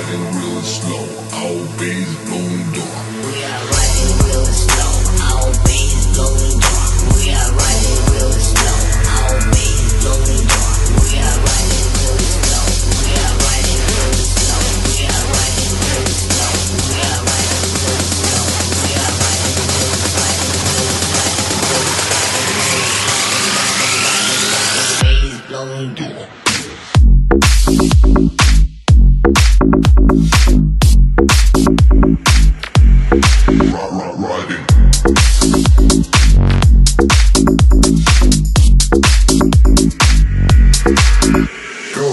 riding real slow, our bass blowing dark. We are riding real slow, our bass blowing dark. We are riding real slow, our bass blowing dark. We are riding real slow, we are riding real slow, we are riding real slow, we are riding real slow, we are riding bass blowing dark. Riding. Go.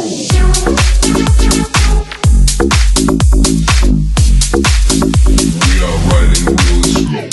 We are riding real slow.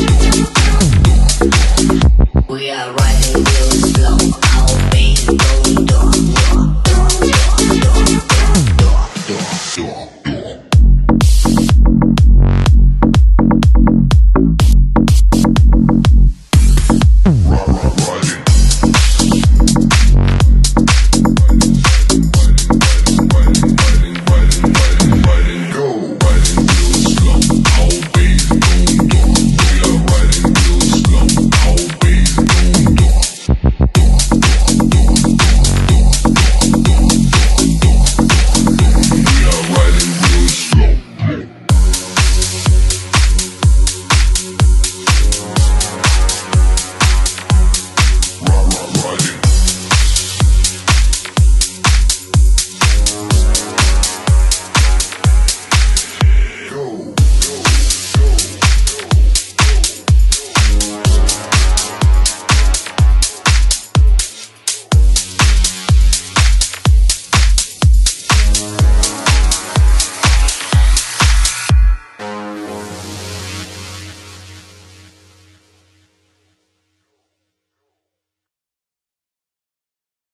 We are riding real slow, our bass blowing